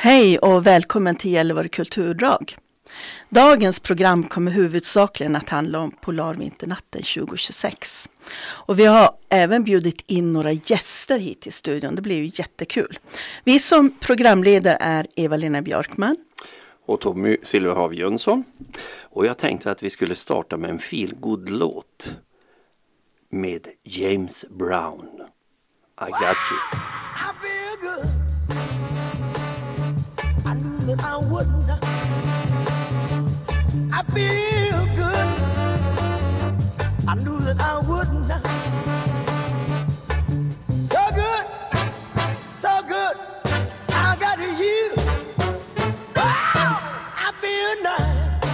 Hej och välkommen till Gällivare kulturdrag. Dagens program kommer huvudsakligen att handla om Polarvinternatten 2026. Och vi har även bjudit in några gäster hit till studion. Det blir ju jättekul. Vi som programledare är Eva-Lena Björkman. Och Tommy Silverhav Jönsson. Och jag tänkte att vi skulle starta med en feelgood-låt med James Brown. I got you. I feel good. I knew that I wouldn't. I feel good. I knew that I wouldn't. So good, so good. I got you. Wow, I feel nice.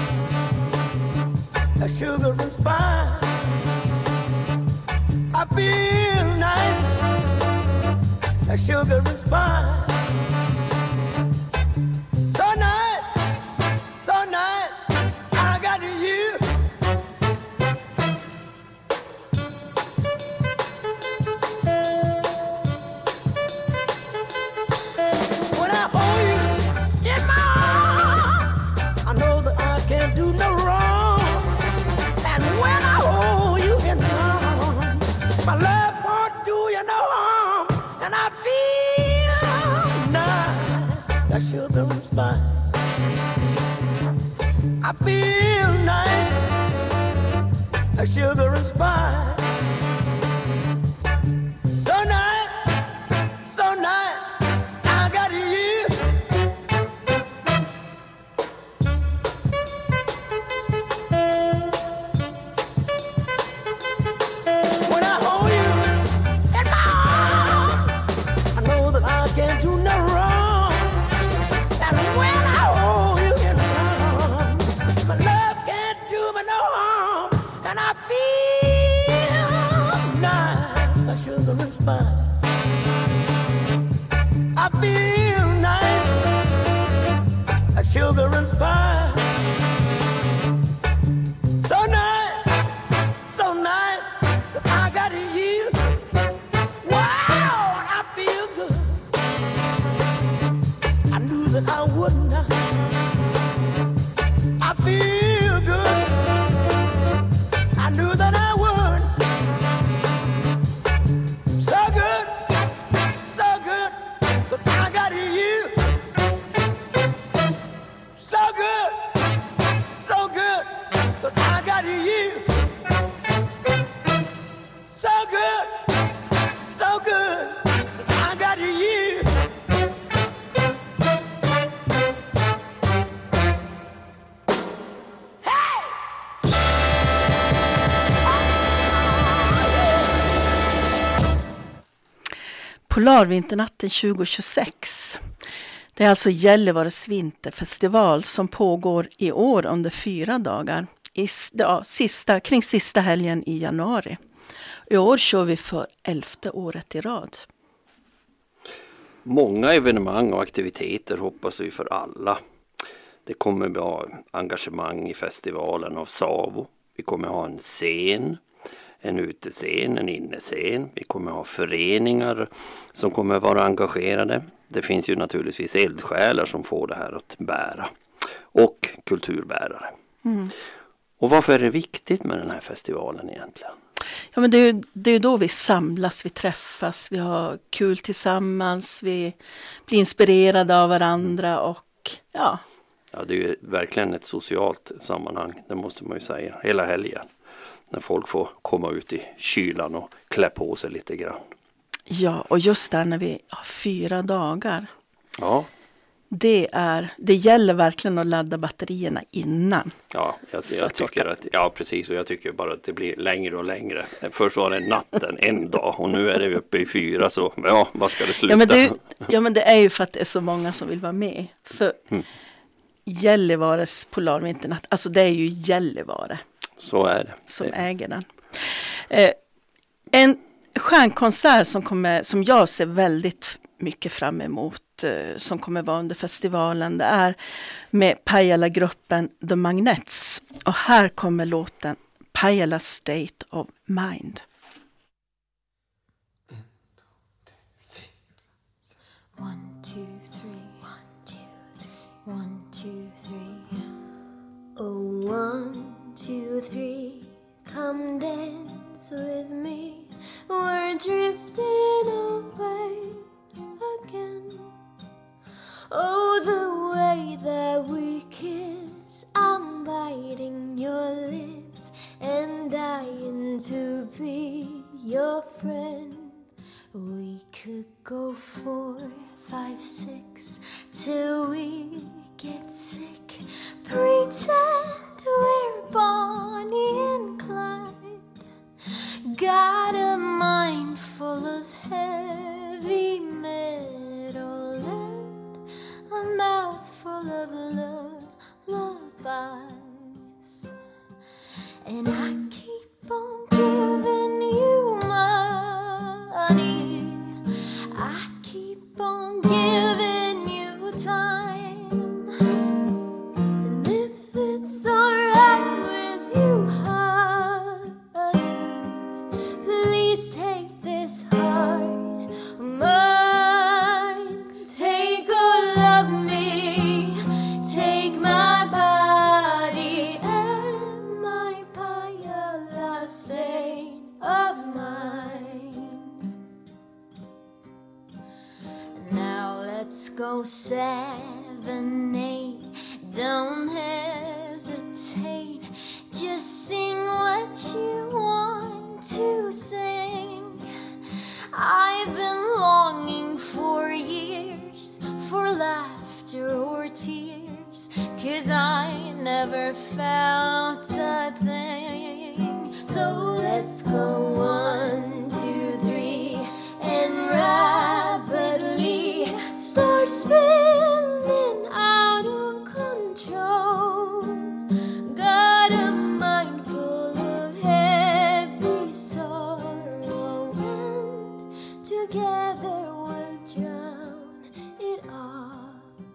A sugar and spice. I feel nice. A sugar and spice. So nice, so nice, I got you. When I hold you in my arms, I know that I can't do no wrong. And when I hold you in my arms, my love won't do you no harm. And I feel nice, that sugar and spice. I feel nice, like sugar and spice. So nice, I got you. When I hold you in my arms, I know that I can't do no wrong. And when I hold you in my arms, my love can't do me no harm. And I feel nice, like sugar and spice. I feel nice, like sugar and spice. So nice, that I got you. Wow, I feel good. I knew that I wouldn't. I feel good. I knew that I would. So good, but I got you. So good, but I got you. So good, but I got you. Polarvinternatten 2026. Det är alltså Gällivares vinterfestival som pågår i år under 4 dagar. Kring sista helgen i januari. I år kör vi för 11:e året i rad. Många evenemang och aktiviteter hoppas vi för alla. Det kommer att vara engagemang i festivalen av Savo. Vi kommer att ha en scen, en utescen, en innescen. Vi kommer att ha föreningar som kommer att vara engagerade. Det finns ju naturligtvis eldsjälar som får det här att bära. Och kulturbärare. Mm. Och varför är det viktigt med den här festivalen egentligen? Ja, men det är ju då vi samlas, vi träffas, vi har kul tillsammans, vi blir inspirerade av varandra och ja. Ja, det är ju verkligen ett socialt sammanhang, det måste man ju säga, hela helgen. När folk får komma ut i kylan och klä på sig lite grann. Ja, och just där när vi har 4 dagar. Ja. Det gäller verkligen att ladda batterierna innan. Ja, jag tycker att, ja precis, och jag tycker bara att det blir längre och längre. Först var det natten en dag och nu är det uppe i 4, så ja, var ska det sluta? Men det är ju för att det är så många som vill vara med. För Gällivares Polarvinternatt, alltså det är ju Gällivare. Så är det. Som äger den. En stjärnkonsert som jag ser väldigt mycket fram emot, som kommer vara under festivalen, det är med Pajala-gruppen The Magnets. Och här kommer låten Pajala State of Mind. 1, 2, 3. 1, 2, drifting away again. Oh, the way that we kiss, I'm biting your lips and dying to be your friend. We could go 4, 5, 6 till we get sick. Pretend we're Bonnie and Clyde. Got a mind full of heavy metal and a mouth full of lullabies. And I keep on giving you money. I keep on giving you time. And if it's alright with you, honey, please take this heart of mine. Take all of me, take my body and my paella saint of mine. Now let's go 7, 8, don't hesitate. Just sing what you want to sing. I've been longing for years for laughter or tears, 'cause I never felt a thing. So let's go 1, 2, 3 and rapidly start spinning out of control. Got a mind full of heavy sorrow, and together we'll drown it all.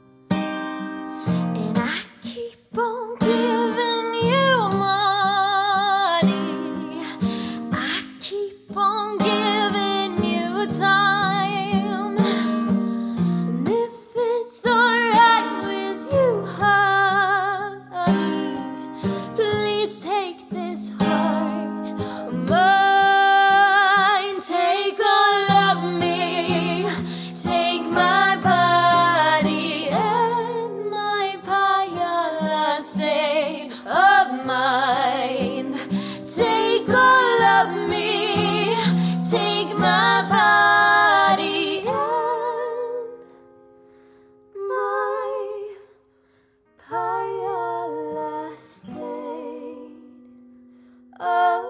And I keep on giving you money. I keep on giving you time. And if it's alright with you, honey, please take this heart of mine. Take all of me, take my body and my paella saint of mine. Take all of me, take my body and my paella saint of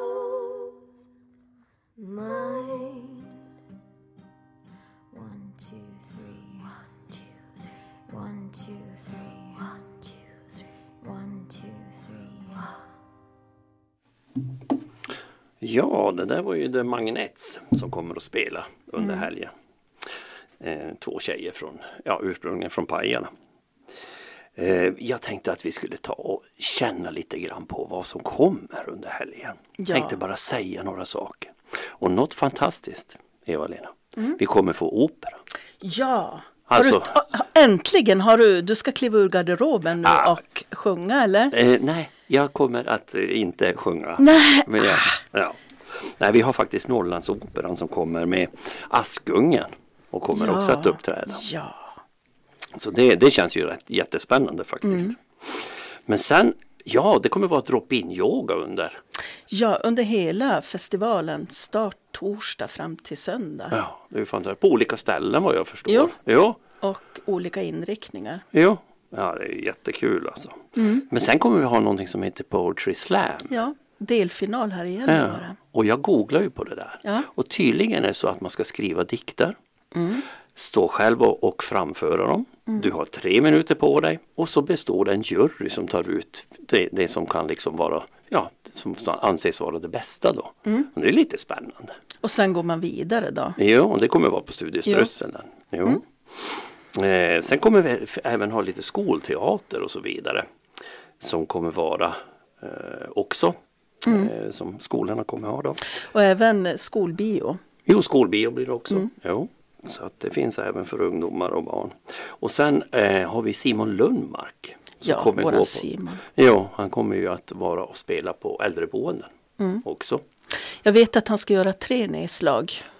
mine. 1, 2, 3. 1, 2, 3. 1, 2, 3. 1, 2, 3. 1, 2, 3. Ja, det där var ju The Magnettes som kommer att spela under helgen. 2 tjejer från, ursprungligen från Pajala. Jag tänkte att vi skulle ta och känna lite grann på vad som kommer under helgen. Ja. Tänkte bara säga några saker. Och något fantastiskt, Eva-Lena. Vi kommer få opera. Ja, Alltså- äntligen har du ska kliva ur garderoben nu och sjunga, eller? Nej, jag kommer att inte sjunga. Nej. Men Nej, vi har faktiskt Norrlandsoperan som kommer med Askungen och kommer också att uppträda. Ja. Så det känns ju jättespännande faktiskt. Men sen, det kommer vara drop-in yoga under. Ja, under hela festivalen, start torsdag fram till söndag. Ja, det är ju fantastiskt. På olika ställen vad jag förstår. Jo. Jo. Och olika inriktningar. Jo. Ja, det är jättekul alltså. Men sen kommer vi ha någonting som heter Poetry Slam. Ja, delfinal här i Gällivare. Och jag googlar ju på det där. Ja. Och tydligen är det så att man ska skriva dikter. Stå själv och framföra dem. Du har 3 minuter på dig. Och så består det en jury som tar ut det som kan liksom vara, som anses vara det bästa då. Och det är lite spännande. Och sen går man vidare då. Jo, och det kommer vara på Studieströsseln. Jo. Sen kommer vi även ha lite skolteater och så vidare. Som kommer vara också. Som skolorna kommer ha då. Och även skolbio. Jo, skolbio blir det också. Jo. Så att det finns även för ungdomar och barn. Och sen har vi Simon Lundmark. Ja, kommer våran gå på, Simon. Jo, han kommer ju att vara och spela på äldreboenden också. Jag vet att han ska göra 3 nedslag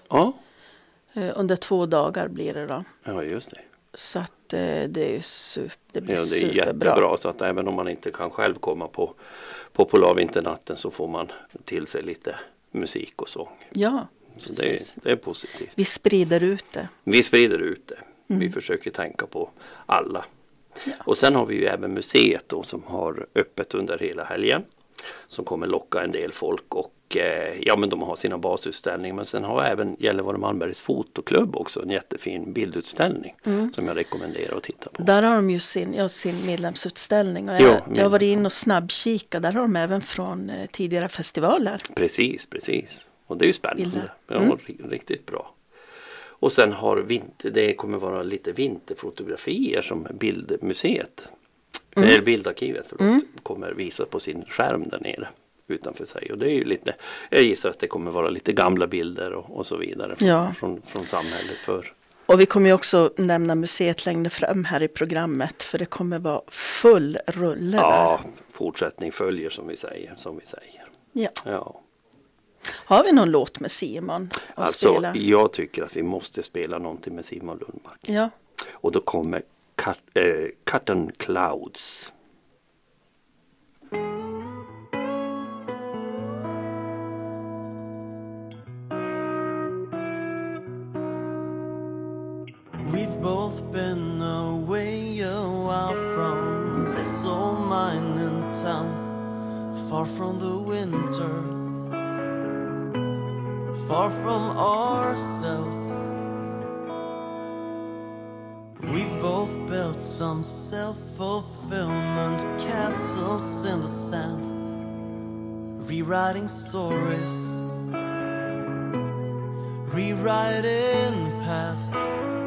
Ja, Under 2 dagar blir det då. ja just det. Så att det blir Ja, det är superbra. jättebra, så att även om man inte kan själv komma på Polarvinternatten så får man till sig lite musik och sång. Ja, Så precis. det är positivt. Vi sprider ut det. Vi sprider ut det. Vi försöker tänka på alla. Ja. Och sen har vi ju även museet då, som har öppet under hela helgen. Som kommer locka en del folk, och ja, men de har sina basutställningar. Men sen har även Gällivare Malmbergs fotoklubb också en jättefin bildutställning som jag rekommenderar att titta på. Där har de ju sin medlemsutställning. Och Jo, jag har varit in och snabbkika. Där har de även från tidigare festivaler. Precis. Och det är ju spännande. Ja, riktigt bra. Och sen har det kommer vara lite vinterfotografier som Bildmuseet, eller Bildarkivet kommer visa på sin skärm där nere utanför sig. Och det är ju lite, jag gissar att det kommer vara lite gamla bilder och så vidare från samhället förr. Och vi kommer ju också nämna museet längre fram här i programmet. För det kommer vara full rulle Ja, där. fortsättning följer som vi säger. Ja. Har vi någon låt med Simon att Alltså, spela? jag tycker att vi måste spela någonting med Simon Lundmark. Ja. Och då kommer Cotton Clouds. We've both been away a while from this old mining town, far from the winter, far from ourselves. We've both built some self-fulfillment castles in the sand, rewriting stories, rewriting past.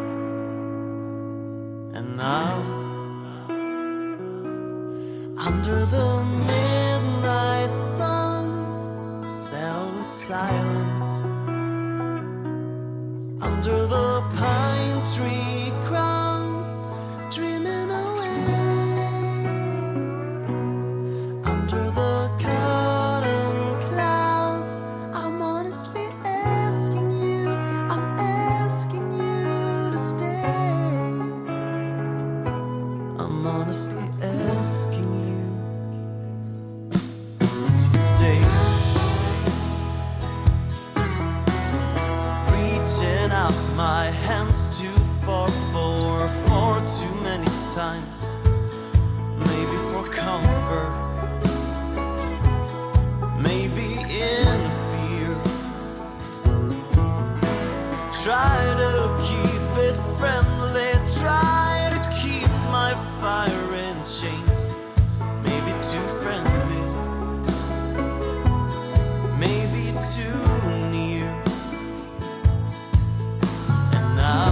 And now, under the midnight sun, settle silent. Under the pine tree crowns, dreaming away. Under the cotton clouds, I'm honestly asking you, I'm asking you to stay. I'm honestly asking you to stay. Reaching out my hands too far for far too many times. Maybe for comfort, maybe in fear. Try to keep it friendly, try to keep my fire in chains. Maybe too friendly, maybe too near. And now,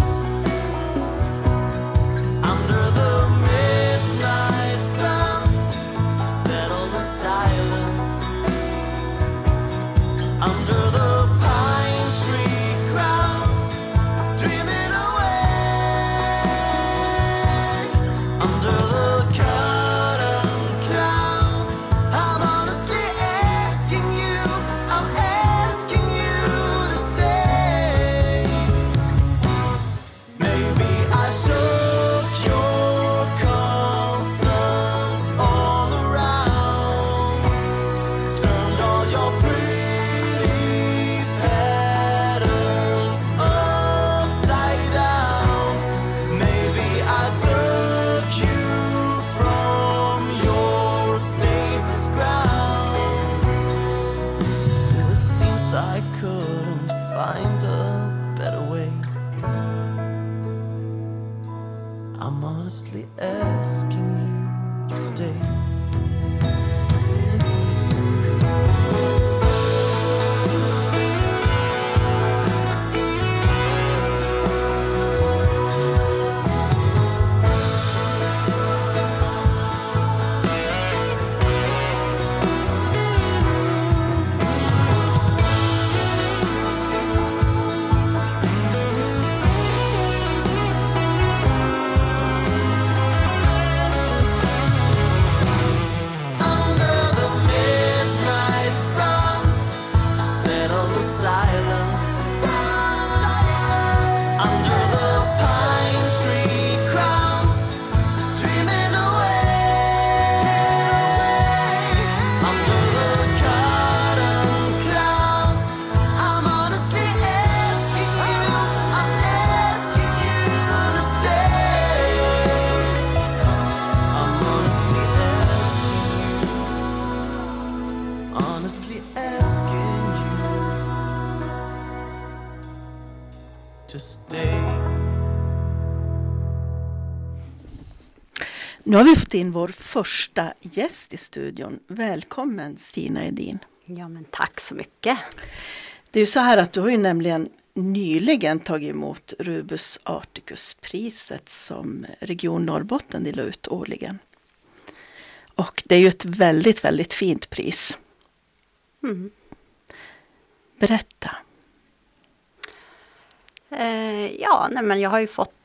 under the midnight sun, settle the silence. Under the pine tree crowns, dreaming away. Under the cotton clouds, I'm honestly asking you, I'm asking you to stay. Maybe I shook your constants all around, turned all your pretty patterns upside down. Maybe I took you from your safest grounds. Still it seems I couldn't find a better way. I'm honestly asking you to stay. to stay. Nu har vi fått in vår första gäst i studion. Välkommen Stina Edin. Ja, men tack så mycket. Det är ju så här att du har ju nämligen nyligen tagit emot Rubus Articus-priset som Region Norrbotten delar ut årligen. Och det är ju ett väldigt, väldigt fint pris. Mm. Berätta. Men jag har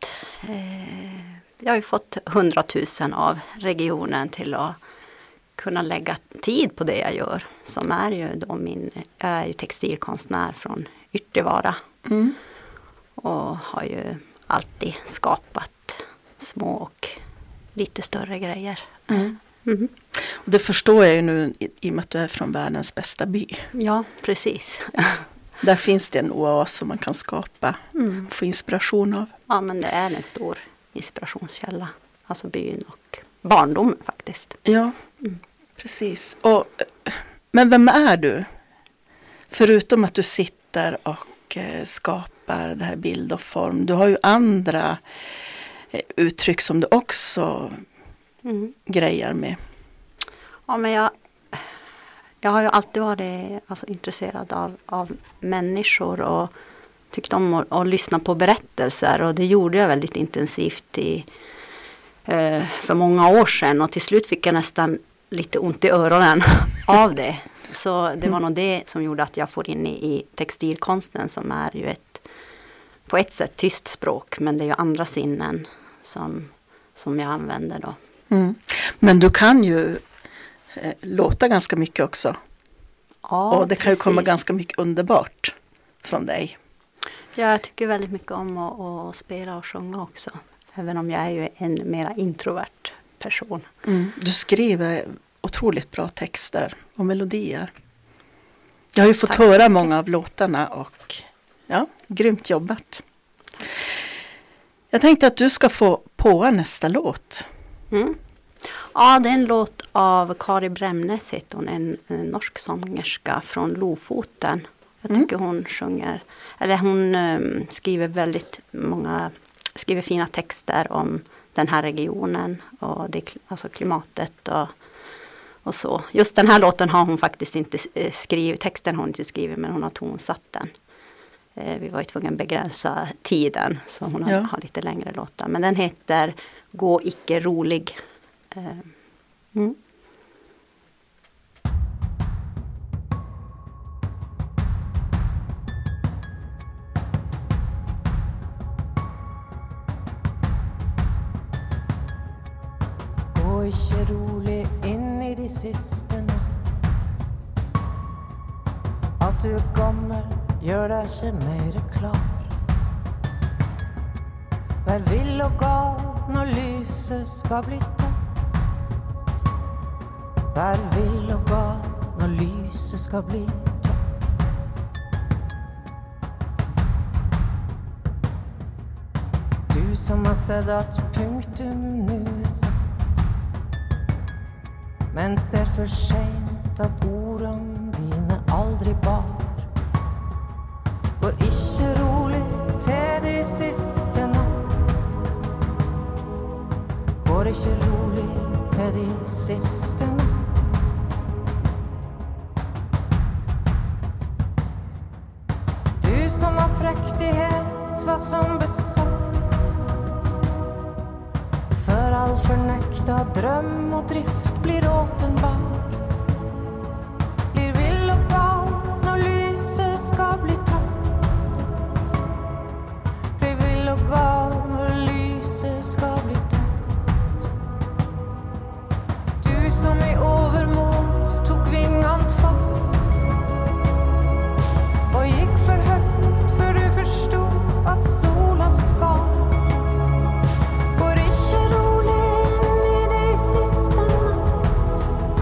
ju fått 100 000 av regionen till att kunna lägga tid på det jag gör. Som är ju då jag är ju textilkonstnär från Yttervara. Mm. Och har ju alltid skapat små och lite större grejer. Mm. Mm. Och det förstår jag ju nu i och med att du är från världens bästa by. Ja, precis. Där finns det en oas som man kan skapa och få inspiration av. Ja, men det är en stor inspirationskälla. Alltså byn och barndomen faktiskt. Ja, precis. Men vem är du? Förutom att du sitter och skapar det här bild och form. Du har ju andra uttryck som du också grejer med. Ja, men jag har ju alltid varit intresserad av människor och tyckt om att lyssna på berättelser. Och det gjorde jag väldigt intensivt för många år sedan. Och till slut fick jag nästan lite ont i öronen av det. Så det var nog det som gjorde att jag får in i textilkonsten som är ju på ett sätt tyst språk. Men det är ju andra sinnen som jag använder då. Mm. Men du kan ju låta ganska mycket också. Ja, och det kan ju komma ganska mycket underbart från dig. Ja, jag tycker väldigt mycket om att spela och sjunga också. Även om jag är ju en mera introvert person. Mm. Du skriver otroligt bra texter och melodier. Jag har ju fått höra många av låtarna och ja, grymt jobbat. Jag tänkte att du ska få på nästa låt. Mm. Ja, det är en låt av Kari Bremnes, heter hon, en norsk sångerska från Lofoten. Jag tycker hon skriver fina texter om den här regionen och alltså klimatet och så. Just den här låten har hon faktiskt inte skrivit, texten har hon inte skrivit, men hon har tonsatt den. Vi var ju tvungna att begränsa tiden, så hon har lite längre låtar. Men den heter Gå icke rolig. Gå ikke rolig inn i de siste natt. At du er gammel gjør deg ikke mer klar. Vær vill og gal når lyset skal bli tatt. Vær vill og gal når lyset skal bli tatt. Du som har sett at punktum nu er satt, men ser for sent at ordene dine aldri bar. Går ikke rolig til de siste natt. Går ikke rolig til de siste natt. Du som har prektighet var som besatt, for all fornekta drøm og drift blir åpenbar. Blir vill og gal når lyset skal bli tatt. Blir vill og gal når lyset skal bli tatt. Du som i overmot tok vingene fatt og gikk for høyt før du forstod at sola skal. Går ikke rolig inn i de siste natt.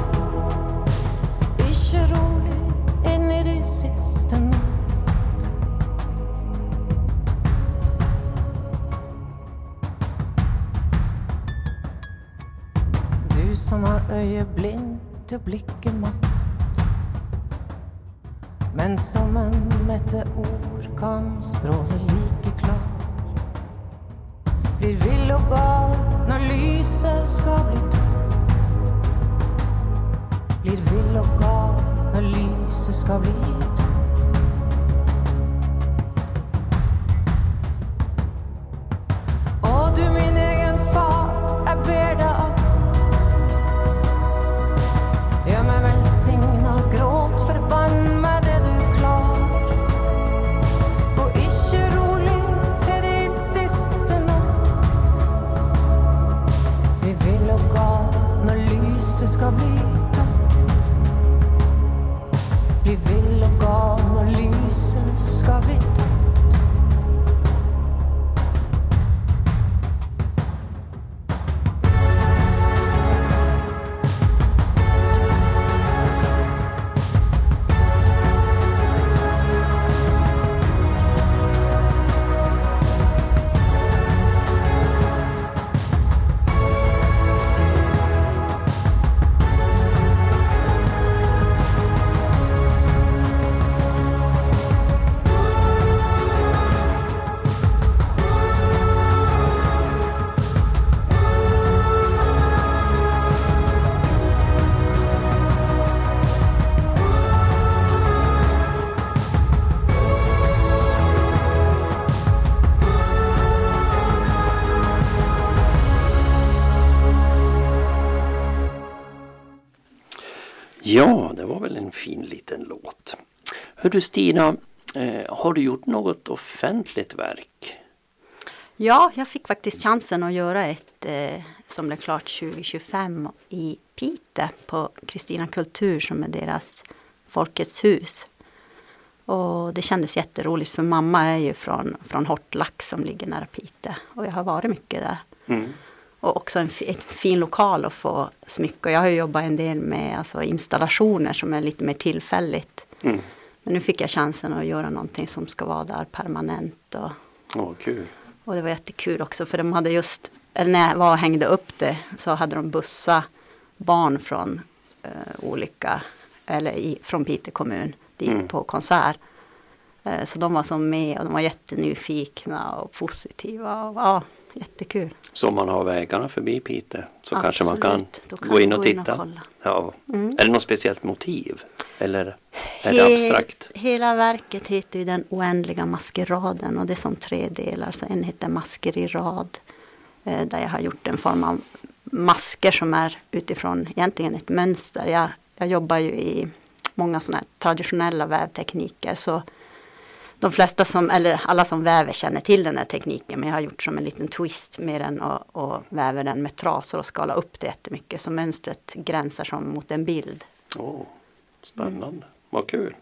Ikke rolig inn i de siste natt. Du som har øyet blindt og blikket matt, Men som en meteor kan stråle like klar. Blir vill og gal når lyset skal bli tatt. Blir vill og gal når lyset skal bli tatt. Og du min egen far, jeg ber deg at gjør meg velsigna, gråt, forbann meg det du klar. Gå ikke rolig til din siste natt. Vi vil og gal når lyset skal bli tatt. Vi vil og gal når lyset skal bli tatt. Ja, det var väl en fin liten låt. Hör du Stina, har du gjort något offentligt verk? Ja, jag fick faktiskt chansen att göra ett som blev klart 2025 i Piteå på Kristina Kultur som är deras Folkets hus. Och det kändes jätteroligt för mamma är ju från Hortlax som ligger nära Piteå. Och jag har varit mycket där. Mm. Och också en fin lokal att få smycka. Jag har ju jobbat en del med alltså, installationer som är lite mer tillfälligt. Mm. Men nu fick jag chansen att göra någonting som ska vara där permanent. Kul. Och det var jättekul också för de hade just, eller när jag var och hängde upp det så hade de bussat barn från olika, eller från Piteå kommun dit på konsert. Så de var som med och de var jättenyfikna och positiva och ja, jättekul. Så om man har vägarna förbi Piteå så absolut, kanske man kan gå in och titta. Ja. Är det något speciellt motiv? Eller är det abstrakt? Hela verket heter ju Den oändliga maskeraden och det är som 3 delar. Så en heter Masker i rad där jag har gjort en form av masker som är utifrån egentligen ett mönster. Jag jobbar ju i många sådana här traditionella vävtekniker så de flesta eller alla som väver känner till den här tekniken men jag har gjort som en liten twist med den och väver den med trasor och skala upp det jättemycket så mönstret gränsar som mot en bild. Spännande, vad kul.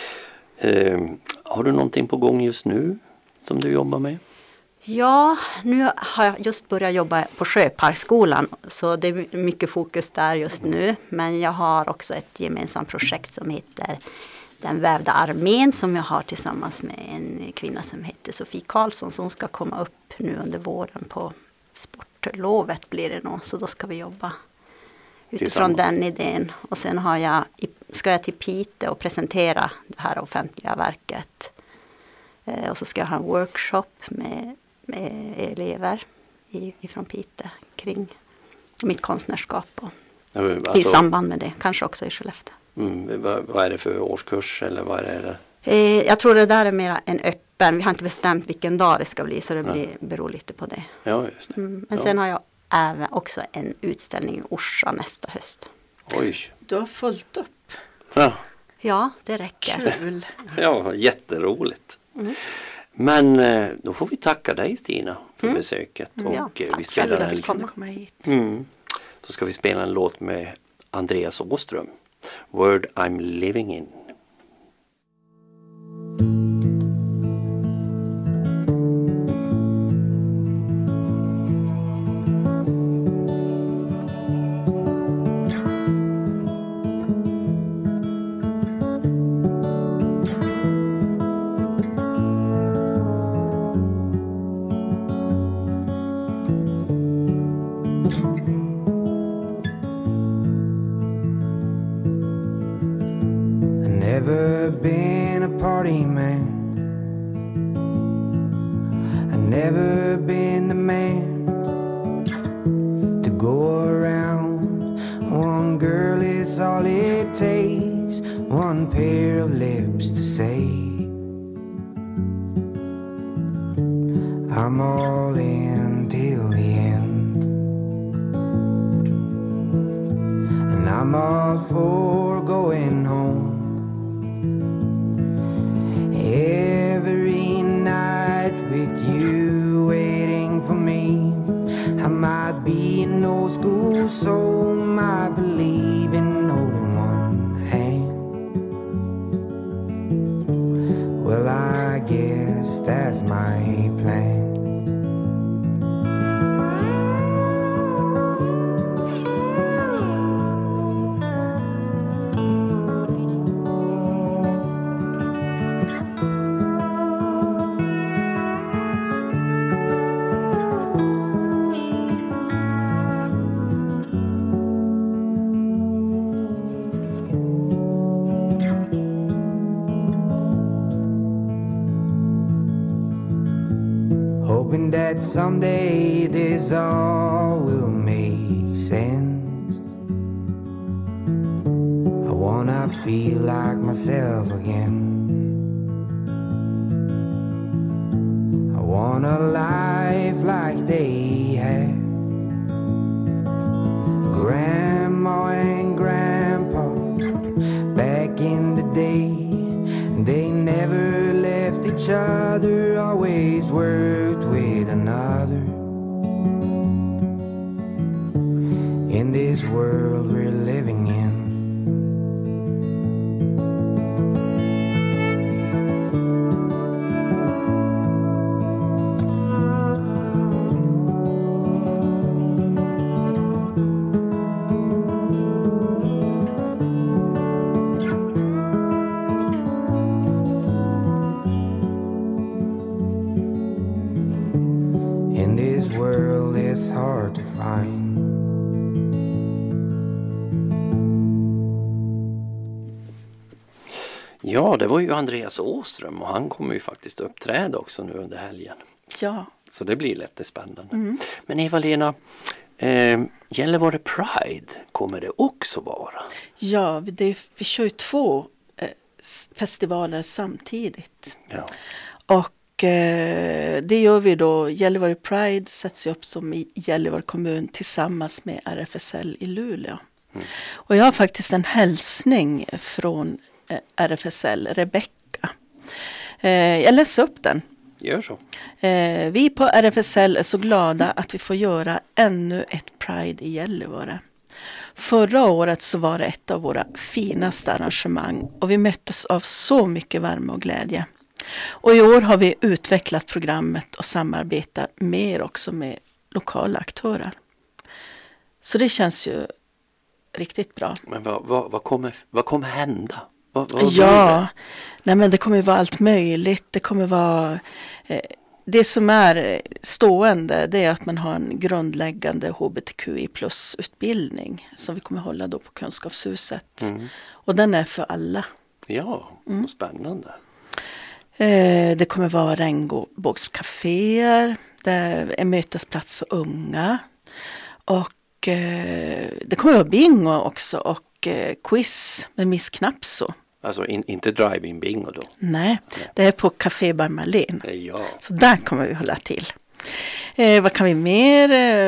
Har du någonting på gång just nu som du jobbar med? Ja, nu har jag just börjat jobba på Sjöparksskolan så det är mycket fokus där just nu men jag har också ett gemensamt projekt som heter Den vävda armén som jag har tillsammans med en kvinna som heter Sofie Karlsson som ska komma upp nu under våren på sportlovet blir det nog. Så då ska vi jobba utifrån den idén. Och sen ska jag till Piteå och presentera det här offentliga verket. Och så ska jag ha en workshop med elever ifrån Piteå kring mitt konstnärskap och i samband med det. Kanske också i Skellefteå. Vad är det för årskurs eller vad är det? Jag tror det där är mer en öppen. Vi har inte bestämt vilken dag det ska bli så det beror lite på det. Ja, just det. Men sen har jag även också en utställning i Orsa nästa höst. Oj. Du har följt upp. Ja, det räcker. Kul. Ja, jätteroligt. Men då får vi tacka dig Stina för besöket. Och vi spelar komma hit. Så ska vi spela en låt med Andreas Åström. Word I'm living in. never been the man to go around. One girl is all it takes, one pair of lips to say I'm all in till the end. And I'm all for going home every night with you waiting for me. I might be an old school soul, might believe in holding one hand. Well, I guess that's my plan. Hoping that someday this all will make sense. I wanna feel like myself again. I want a life like they had. Grandma and Grandpa back in the day, they never left each other, always worked with another. In this world we're living in, in this world it's hard to find. Ja, det var ju Andreas Åström och han kommer ju faktiskt uppträda också nu under helgen. Ja. Så det blir lite spännande. Men Eva-Lena, Gällivare Pride kommer det också vara? Ja, vi kör ju 2 festivaler samtidigt. Ja. Och det gör vi då. Gällivare Pride sätts ju upp som i Gällivare kommun tillsammans med RFSL i Luleå. Och jag har faktiskt en hälsning från RFSL, Rebecka. Jag läser upp den. Gör så. Vi på RFSL är så glada att vi får göra ännu ett Pride i Gällivare. Förra året så var det ett av våra finaste arrangemang och vi möttes av så mycket värme och glädje. Och i år har vi utvecklat programmet och samarbetar mer också med lokala aktörer. Så det känns ju riktigt bra. Men vad kommer hända? Vad blir Ja, nej men det kommer ju vara allt möjligt. Det kommer vara det som är stående, det är att man har en grundläggande HBTQI plus utbildning som vi kommer hålla då på Kunskapshuset. Och den är för alla. Ja, vad spännande. Det kommer vara regnbågscaféer, det är en mötesplats för unga och det kommer vara bingo också och quiz med Miss Knapso. Alltså inte drive-in bingo då? Nej, det är på Café Bar Marlene. Ja. Så där kommer vi hålla till. Vad kan vi mer?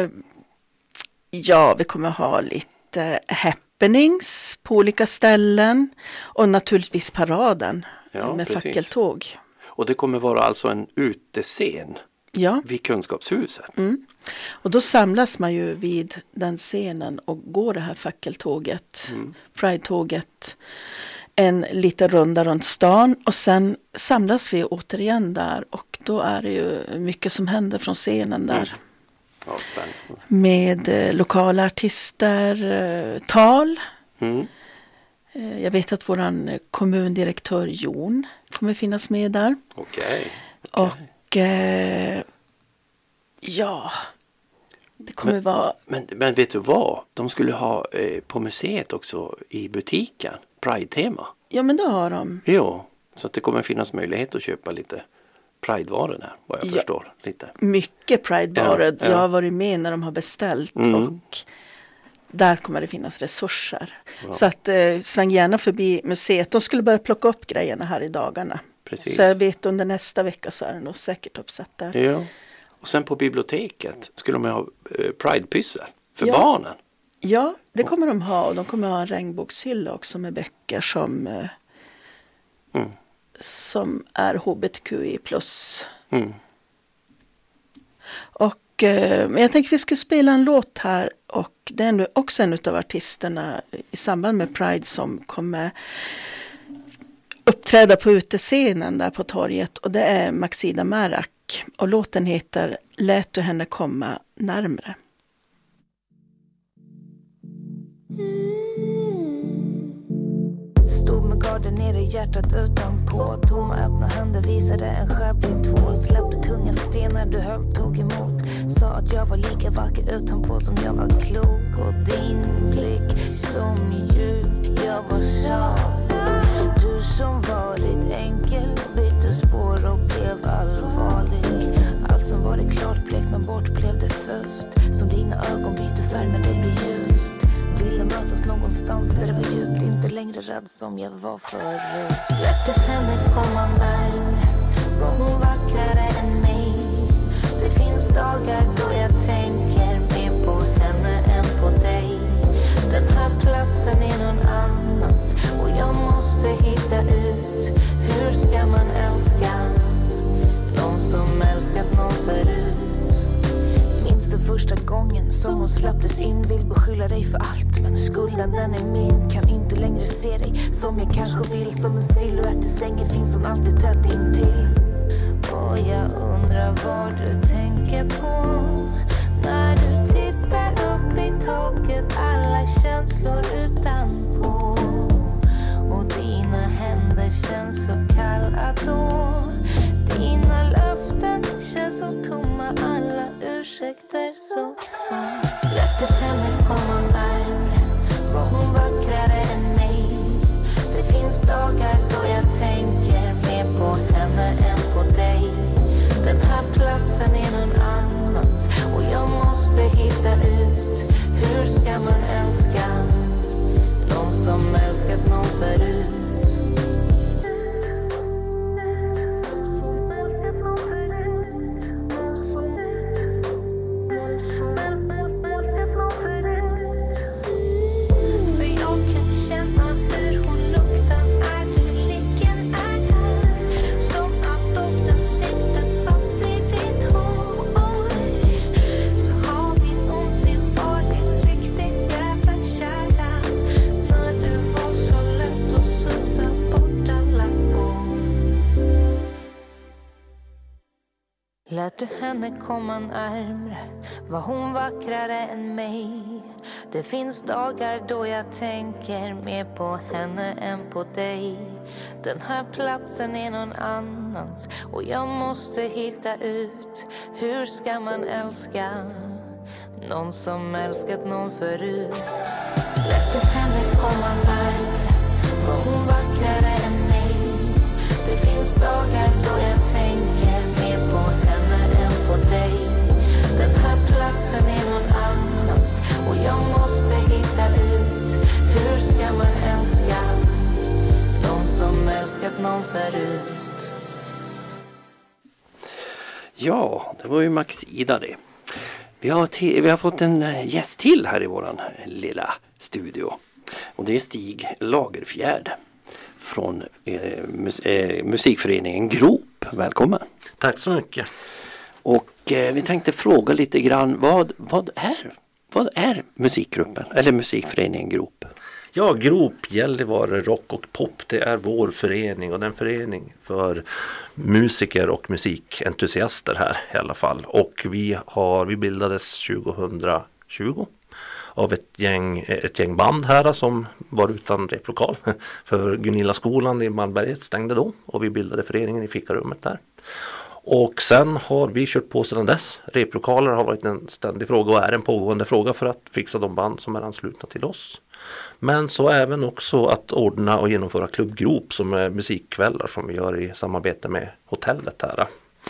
Ja, vi kommer ha lite happenings på olika ställen och naturligtvis paraden med precis. fackeltåg. Och det kommer vara alltså en utescen vid Kunskapshuset. Och då samlas man ju vid den scenen och går det här fackeltåget, Pride-tåget, en liten runda runt stan och sen samlas vi återigen där och då är det ju mycket som händer från scenen där. Ja, spännande. Med lokala artister, tal. Jag vet att våran kommundirektör Jon kommer finnas med där. Okej. Och ja, det kommer vara... Men vet du vad? De skulle ha på museet också i butiken, Pride-tema. Ja, men det har de. Jo, så att det kommer finnas möjlighet att köpa lite Pridevaror där, vad jag förstår. Lite. Mycket Pridevaror. Ja. Jag har varit med när de har beställt och där kommer det finnas resurser. Ja. Så att sväng gärna förbi museet. De skulle börja plocka upp grejerna här i dagarna. Precis. Så jag vet under nästa vecka så är det nog säkert uppsatt där. Ja. Och sen på biblioteket skulle de ha Pride-pyssel för barnen. Ja, det kommer de ha. Och de kommer ha en regnbågshylla också med böcker som är HBTQI+. Och men jag tänkte vi ska spela en låt här och det är också en av artisterna i samband med Pride som kommer uppträda på utescenen där på torget och det är Maxida Märak och låten heter Lät du henne komma närmre. Stod med garden nere i hjärtat utanpå. Tomma öppna händer visade en skärplig tå. Släppte tunga stenar du höll, tog emot. Sa att jag var lika vacker utanpå som jag var klok. Och din blick som djup, jag var tjat. Du som varit enkel bytte spår och blev allvarlig. Allt som varit klart blekna bort blev det först. Som dina ögon byter färg när det blir ljust. Ville mötas någonstans där det var djupt. Inte längre rädd som jag var förut. Lät du henne komma närmare. Var hon vackrare än mig? Det finns dagar då jag tänker mer på henne än på dig. Den här platsen är någon annans och jag måste hitta ut. Hur ska man älska någon som älskat någon förut? Minns det första gången som hon släpptes in. Vill beskylla dig för allt men skulden den är min. Kan inte längre se dig som jag kanske vill. Som en silhuett i sängen finns hon alltid tätt intill. Och jag undrar vad du tänker på när du tittar upp i taket. Alla känslor utanpå. Och dina händer känns så kalla då. Dina löften känns så tomma. Alla ursäkter så små. Lät du henne komma närmre. Var hon vackrare än mig? Det finns dagar då jag tänker mer på henne än på dig. Den här platsen är någon annans och jag måste hitta ut. Hur ska man älska någon som älskat någon förut? Lät du henne komma närmre. Var hon vackrare än mig? Det finns dagar då jag tänker mer på henne än på dig. Den här platsen är någon annans och jag måste hitta ut. Hur ska man älska någon som älskat någon förut? Lät du henne komma närmre. Var hon vackrare än mig? Det finns dagar då jag tänker mer på henne än på dig. Den här platsen är någon annans och jag måste hitta ut. Hur ska man älska någon som älskat någon förut? Ja, det var ju Maxida det. Vi har fått en gäst till här i våran lilla studio. Och det är Stig Lagerfjärd från musikföreningen Grop. Välkommen. Tack så mycket. Och vi tänkte fråga lite grann, vad är musikgruppen eller musikföreningen Grop? Ja, Grop, Gällivare, rock och pop, det är vår förening och den förening för musiker och musikentusiaster här i alla fall. Och vi bildades 2020 av ett gäng band här som var utan replokal. För Gunilla skolan i Malmberget stängde då och vi bildade föreningen i fikarummet där. Och sen har vi kört på sedan dess. Replokaler har varit en ständig fråga och är en pågående fråga för att fixa de band som är anslutna till oss. Men så även också att ordna och genomföra klubbgrop som är musikkvällar som vi gör i samarbete med hotellet här.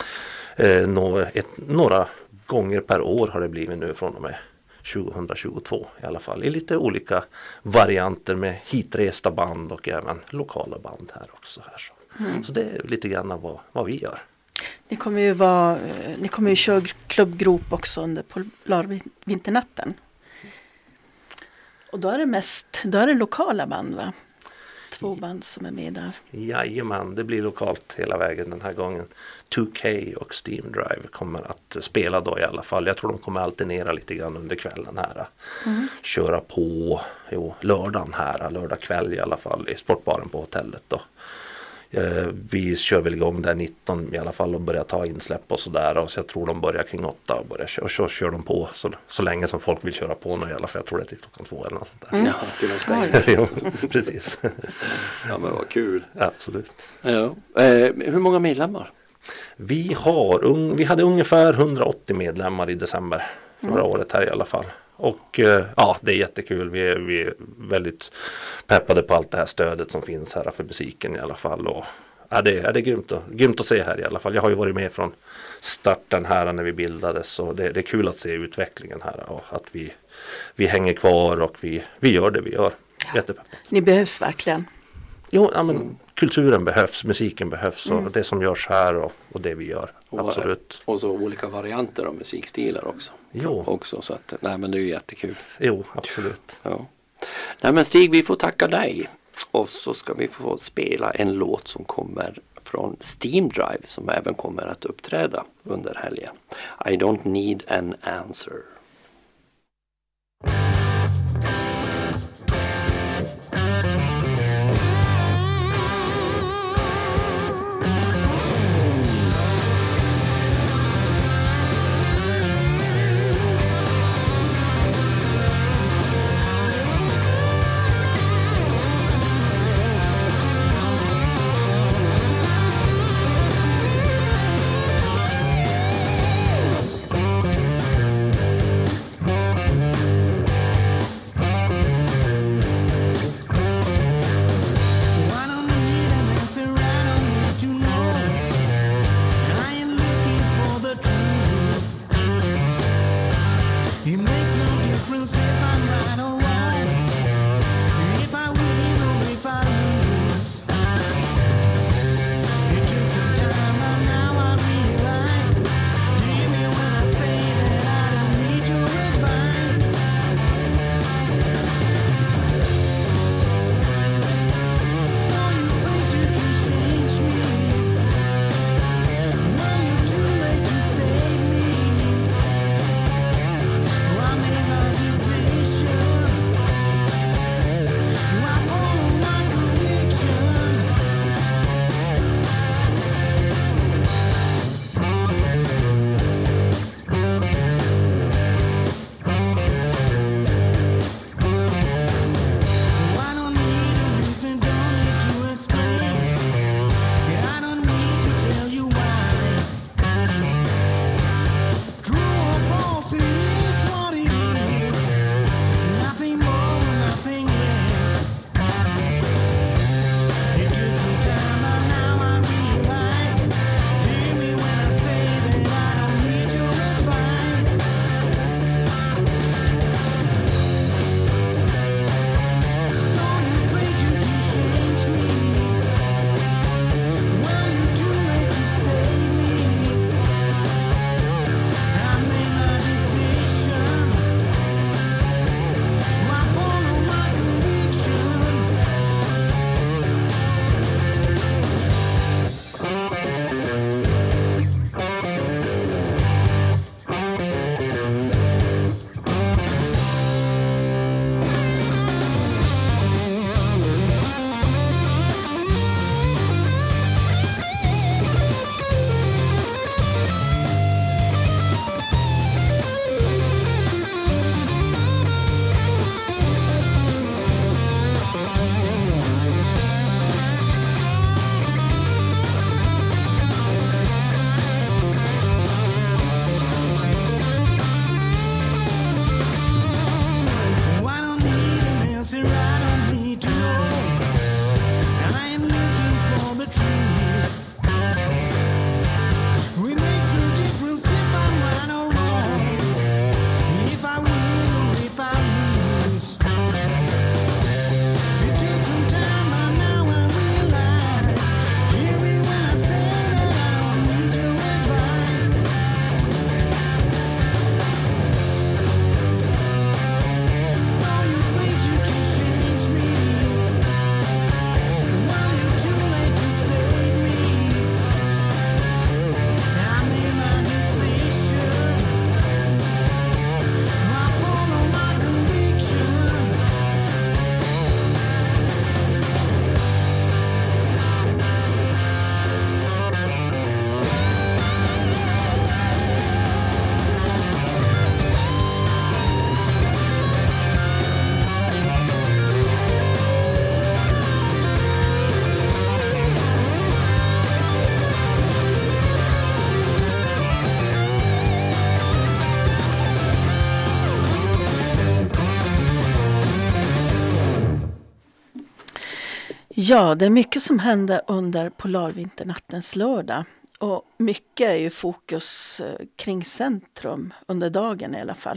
Några gånger per år har det blivit nu från och med 2022 i alla fall. I lite olika varianter med hitresta band och även lokala band här också. Så det är lite grann vad vi gör. Ni kommer ju köra klubbgrop också under Polarvinternatten. Och då är det lokala band, va? 2 band som är med där. Jajamän, det blir lokalt hela vägen den här gången. 2K och Steam Drive kommer att spela då i alla fall. Jag tror de kommer alternera lite grann under kvällen här. Köra på lördag kväll i alla fall i sportbaren på hotellet då. Vi kör väl igång där 19 i alla fall och börjar ta insläpp och sådär. Och så jag tror de börjar kring 8 och så kör de på så länge som folk vill köra på nu i alla fall. Jag tror det är till klockan 2 eller något sånt där. Ja, till de stänger. Jo, precis. Ja, men vad kul. Absolut. Ja. Hur många medlemmar? Vi hade ungefär 180 medlemmar i december förra året här i alla fall. Och det är jättekul. Vi är väldigt peppade på allt det här stödet som finns här för musiken i alla fall. Och det är grymt att se här i alla fall. Jag har ju varit med från starten här när vi bildades, så det är kul att se utvecklingen här och att vi hänger kvar och vi gör det vi gör. Jättepeppad. Ni behövs verkligen. Jo, men kulturen behövs, musiken behövs och det som görs här och det vi gör. Absolut. Och så olika varianter av musikstilar också. Jo. Också, så att, men det är ju jättekul. Jo, absolut. Ja. Nej, men Stig, vi får tacka dig. Och så ska vi få spela en låt som kommer från Steam Drive som även kommer att uppträda under helgen. I don't need an answer. Ja, det är mycket som händer under Polarvinternattens lördag. Och mycket är ju fokus kring centrum under dagen i alla fall.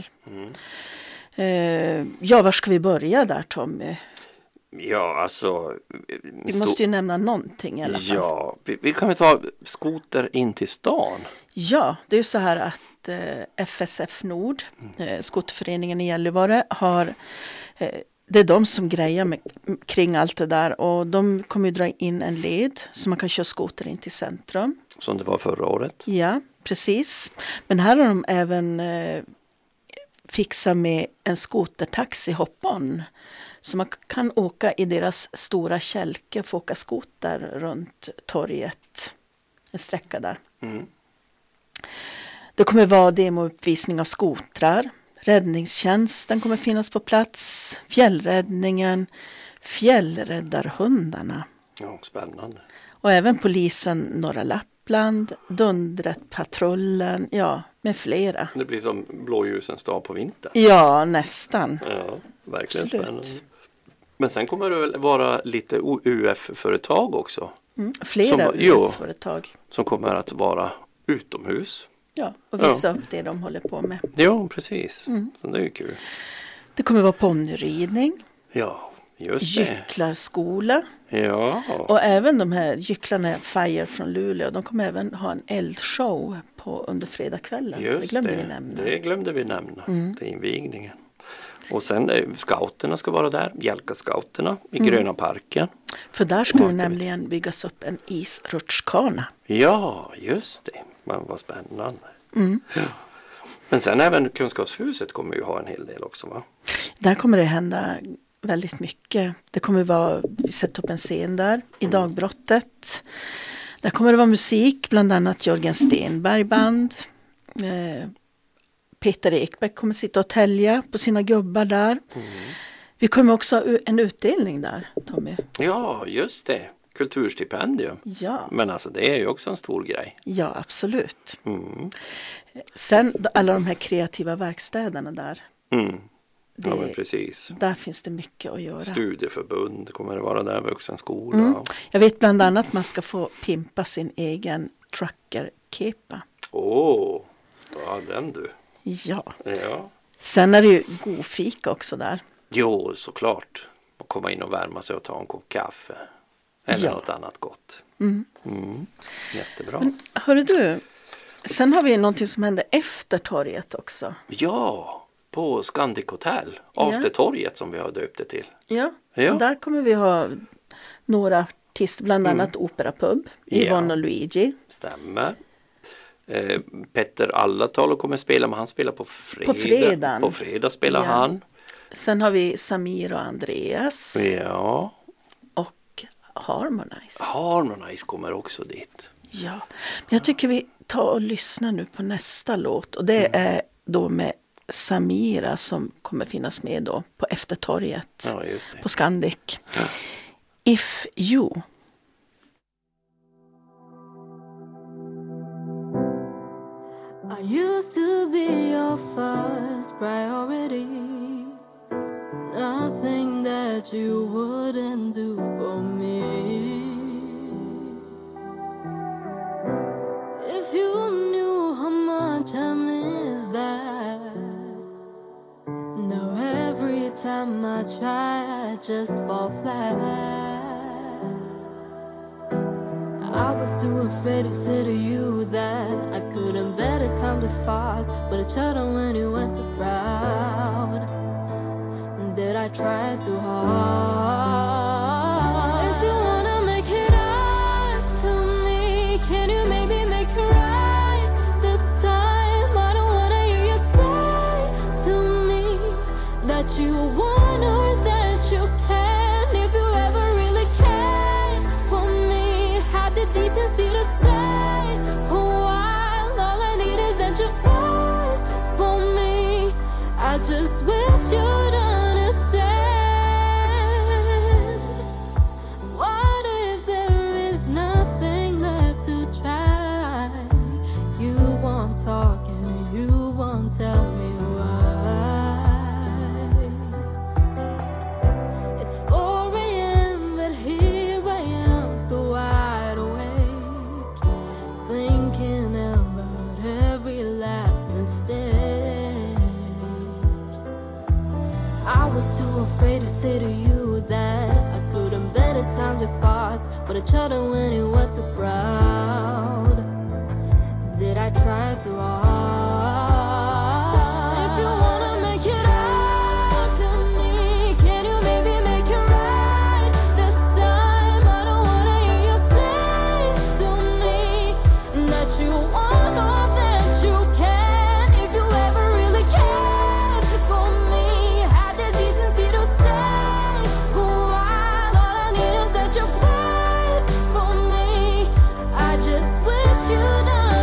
Ja, var ska vi börja där, Tommy? Ja, alltså... Vi måste ju nämna någonting i alla fall. Ja, vi kan väl ta skoter in till stan. Ja, det är ju så här att FSF Nord, skoterföreningen i Gällivare, har... Det är de som grejar kring allt det där, och de kommer ju dra in en led så man kan köra skoter in till centrum. Som det var förra året. Ja, precis. Men här har de även fixat med en skotertaxi hop-on. Så man kan åka i deras stora kälke och få åka skoter runt torget. En sträcka där. Det kommer vara demouppvisning av skotrar. Räddningstjänsten kommer finnas på plats. Fjällräddningen. Fjällräddarhundarna. Ja, spännande. Och även polisen Norra Lappland. Dundret-patrullen. Ja, med flera. Det blir som blåljusens dag på vintern. Ja, nästan. Ja, verkligen Absolut. spännande. Men sen kommer det väl vara lite UF-företag också. Flera UF-företag. Som kommer att vara utomhus. Ja, och visa upp det de håller på med. Ja, precis. Så det är ju kul. Det kommer vara ponnyridning. Ja, just det. Gycklarskola. Ja. Och även de här gycklarna Fire från Luleå. De kommer även ha en eldshow under fredagskvällen. Just det glömde vi nämna. Det glömde vi nämna. Det är invigningen. Och sen scouterna ska vara där. Hjälka-scouterna i Gröna parken. För där ska det nämligen byggas upp en isrutschkana. Ja, just det. Men vad spännande. Ja. Men sen även Kunskapshuset kommer ju ha en hel del också, va? Där kommer det hända väldigt mycket. Det kommer vara, vi sätter upp en scen där i dagbrottet. Där kommer det vara musik, bland annat Jörgen Stenberg band. Peter Ekberg kommer sitta och tälja på sina gubbar där. Vi kommer också ha en utdelning där, Tommy. Ja, just det. Kulturstipendium. Ja. Men alltså det är ju också en stor grej. Ja, absolut. Sen alla de här kreativa verkstäderna där. Ja, men precis. Där finns det mycket att göra. Studieförbund kommer det vara där, vuxenskola. Jag vet bland annat att man ska få pimpa sin egen trucker-kepa. Ja, den du. Ja. Ja. Sen är det ju god fika också där. Jo, såklart. Och komma in och värma sig och ta en kopp kaffe. Eller något annat gott. Jättebra. Men, hörru du, sen har vi någonting som händer efter torget också. Ja, på Scandic Hotel. Aftertorget som vi har döpt det till. Ja. Där kommer vi ha några artister, bland annat Operapub, Yvonne och Luigi. Stämmer. Petter Allatalo kommer spela, men han spelar på fredag. På fredag spelar han. Sen har vi Samir och Andreas. Ja. Och Harmonize. Harmonize kommer också dit. Ja, men jag tycker vi tar och lyssnar nu på nästa låt. Och det är då med Samira som kommer finnas med då på Eftertorget. Ja, just det. På Scandic. Ja. If You. I used to be your first priority. Nothing that you wouldn't do for me. If you knew how much I miss that. No, every time I try, I just fall flat. I was too afraid to say to you that I couldn't bear the time to fight, but I tried when you went so proud. Did I try too hard? If you wanna make it up to me, can you maybe make it right this time? I don't wanna hear you say to me that you want or that you can. If you ever really care for me, have the decency to stay a while. All I need is that you fight for me. I just wish you'd understand. What if there is nothing left to try? You won't talk and you won't tell me why. It's 4 a.m. but here mistake. I was too afraid to say to you that I couldn't better time we fought, but each other when you were too proud. Did I try too hard? If you wanna make it up to me, can you maybe make it right this time? I don't wanna hear you say to me that you want or that you can. If you ever really cared for me, have the decency to stay a while. All I need is that you fight for me. I just wish you'd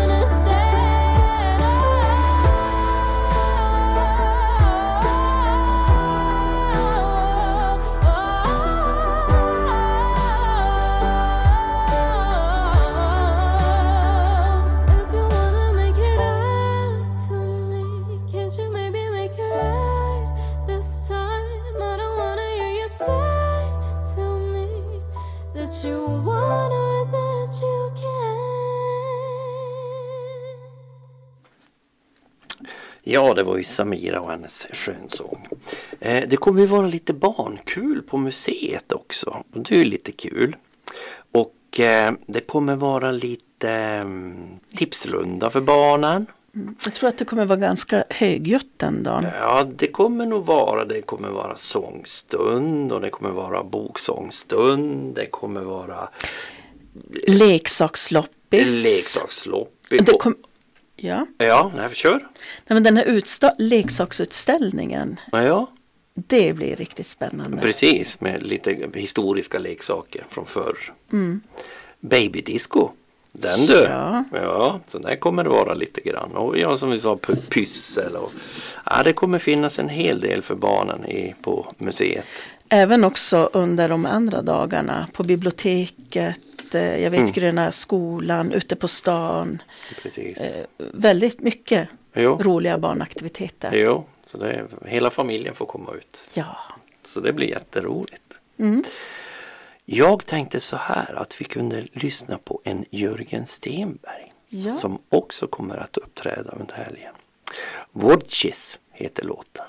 Ja, det var ju Samira och hennes skönsång. Det kommer ju vara lite barnkul på museet också. Och det är ju lite kul. Och det kommer vara lite tipsrunda för barnen. Jag tror att det kommer vara ganska högljutt den dagen. Ja, det kommer nog vara. Det kommer vara sångstund och det kommer vara boksångstund. Det kommer vara leksaksloppis. Leksaksloppis. Ja. Ja, nej, kör. Nej, men den här leksaksutställningen, Ja. Det blir riktigt spännande. Precis, med lite historiska leksaker från förr. Mm. Babydisco, den du. Ja. Ja, så där kommer det vara lite grann. Och ja, som vi sa, pyssel. Och, ja, det kommer finnas en hel del för barnen på museet. Även också under de andra dagarna på biblioteket. Jag vet Gröna skolan, ute på stan. Precis. Väldigt mycket Jo. roliga barnaktiviteter. Jo, så hela familjen får komma ut. Ja. Så det blir jätteroligt. Mm. Jag tänkte så här att vi kunde lyssna på en Jörgen Stenberg. Ja. Som också kommer att uppträda under helgen. Vodchis heter låten.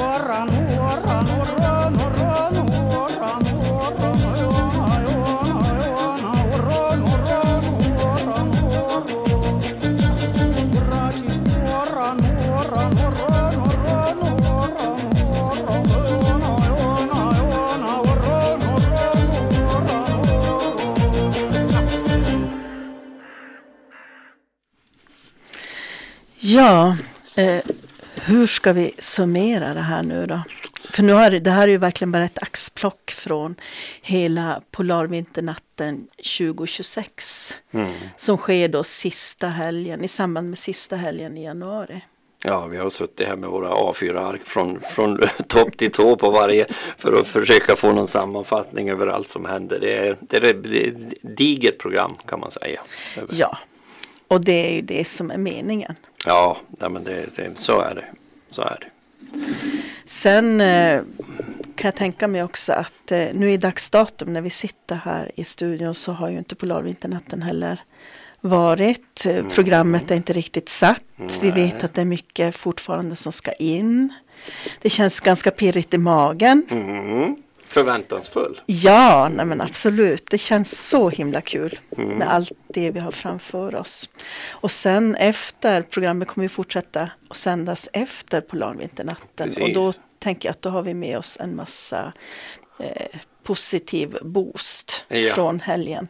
Ja, hur ska vi summera det här nu då? För nu har det här är ju verkligen bara ett axplock från hela Polarvinternatten 2026. Som sker då sista helgen, i samband med sista helgen i januari. Ja, vi har suttit här med våra A4-ark från topp till tå på varje för att försöka få någon sammanfattning över allt som händer. Det är ett digert program kan man säga. Ja, och det är ju det som är meningen. Ja, men så är det. Så är det. Sen kan jag tänka mig också att nu i dagsdatum när vi sitter här i studion så har ju inte Polarvinternatten heller varit. Programmet är inte riktigt satt. Vi vet att det är mycket fortfarande som ska in. Det känns ganska pirrigt i magen. Förväntansfull. Ja, nej men absolut. Det känns så himla kul med allt det vi har framför oss. Och sen efter, programmet kommer ju fortsätta och sändas efter Polarvinternatten. Precis. Och då tänker jag att då har vi med oss en massa positiv boost från helgen.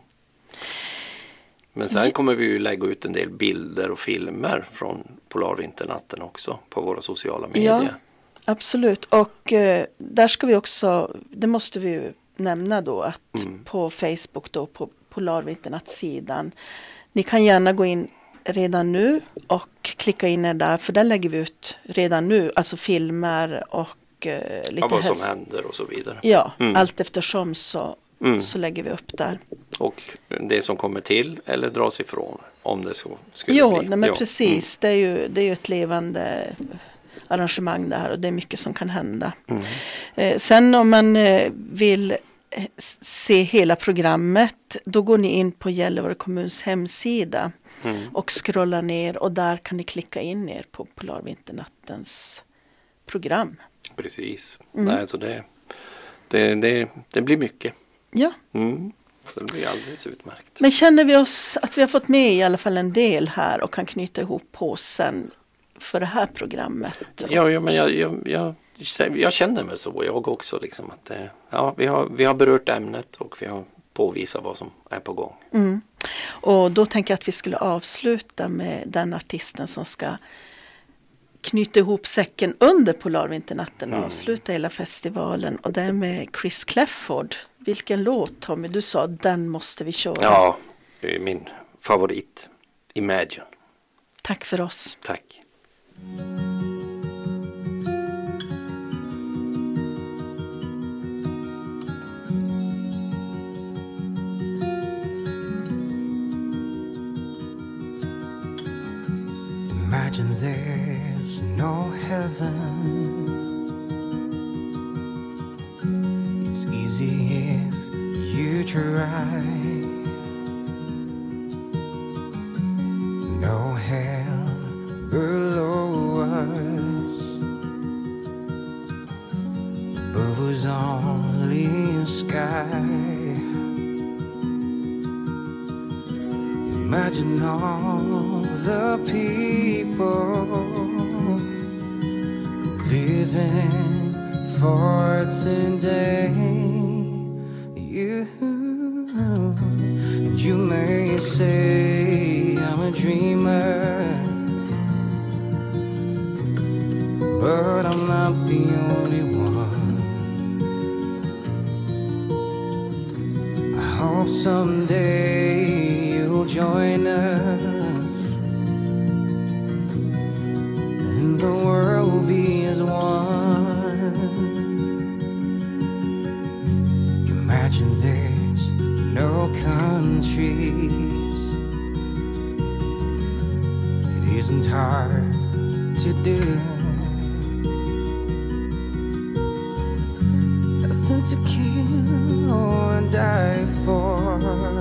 Men sen kommer vi ju lägga ut en del bilder och filmer från Polarvinternatten också på våra sociala medier. Ja, absolut. Och där ska vi också, det måste vi ju nämna då att på Facebook då på Polarvinternattsidan. Ni kan gärna gå in redan nu och klicka in er där, för där lägger vi ut redan nu, alltså filmer och lite vad som händer och så vidare. Ja, allt eftersom så lägger vi upp där. Och det som kommer till eller dras ifrån om det så skulle bli. Nej, men precis. Det är ju ett levande arrangemang där och det är mycket som kan hända. Sen om man vill se hela programmet, då går ni in på Gällivare kommuns hemsida och scrollar ner och där kan ni klicka in er på Polarvinternattens program. Precis. Nej, så det blir mycket. Ja. Så det blir alldeles utmärkt. Men känner vi oss att vi har fått med i alla fall en del här och kan knyta ihop påsen för det här programmet? Ja, men jag känner mig så, jag också liksom att vi har berört ämnet och vi har påvisat vad som är på gång. Och då tänker jag att vi skulle avsluta med den artisten som ska knyta ihop säcken under Polarvinternatten och avsluta hela festivalen, och det är med Chris Clefford. Vilken låt, Tommy? Du sa den måste vi köra. Ja, det är min favorit. Imagine. Tack för oss. Tack. Imagine there's no heaven. It's easy if you try. No hell below us. Above was only sky. Imagine all the people living for today. You may say I'm a dreamer, but I'm not the only one. I hope someday you'll join us and the world will be as one. Imagine there's no countries. It isn't hard to do. Nothing to kill or die for.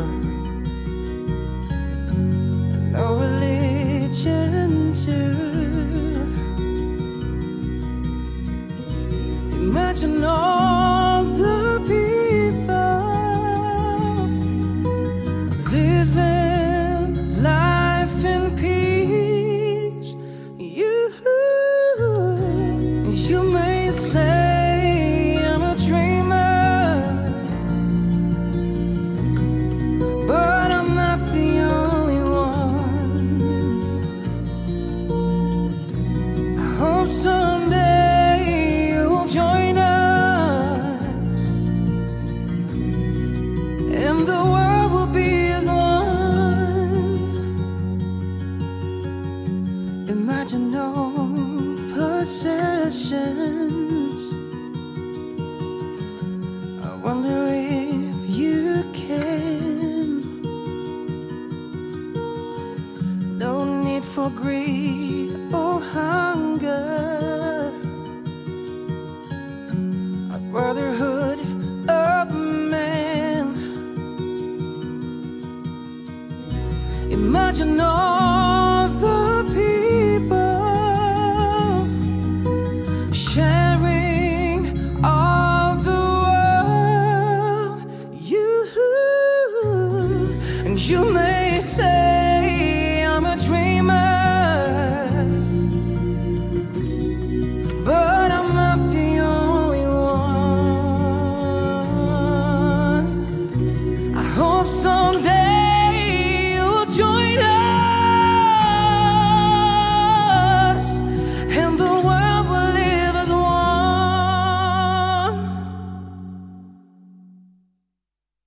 No religion too. Imagine no possessions. I wonder if you can. No need for greed or hunger. A brotherhood of man. Imagine no